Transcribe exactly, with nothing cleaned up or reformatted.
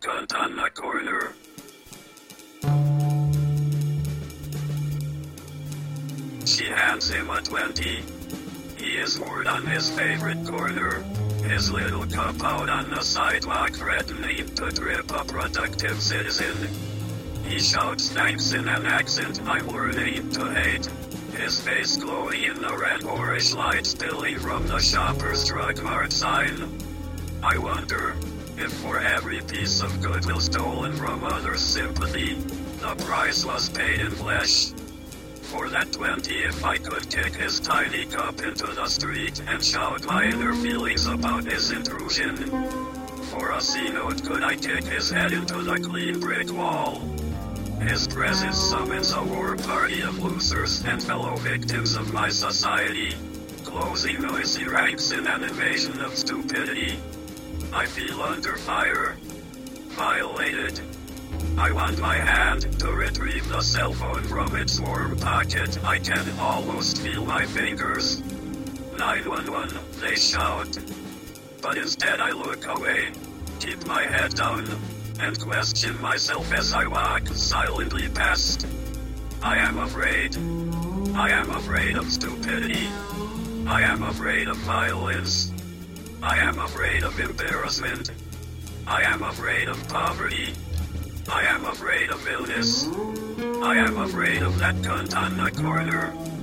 Cunt on the corner. She hands him a twenty. He is moored on his favorite corner. His little cup out on the sidewalk threatening to trip a productive citizen. He shouts thanks in an accent I'm learning to hate. His face glowing in the red orange light spilling from the Shoppers Drug Mart sign. I wonder if for every piece of goodwill stolen from others' sympathy, the price was paid in flesh. For that twenty, if I could kick his tiny cup into the street and shout my inner feelings about his intrusion. For a C note, could I kick his head into the clean brick wall? His presence summons a war party of losers and fellow victims of my society, closing noisy ranks in an invasion of stupidity. I feel under fire, violated. I want my hand to retrieve the cell phone from its warm pocket. I can almost feel my fingers. nine one one, they shout. But instead I look away, keep my head down, and question myself as I walk silently past. I am afraid. I am afraid of stupidity. I am afraid of violence. I am afraid of embarrassment. I am afraid of poverty. I am afraid of illness. I am afraid of that cunt on the corner.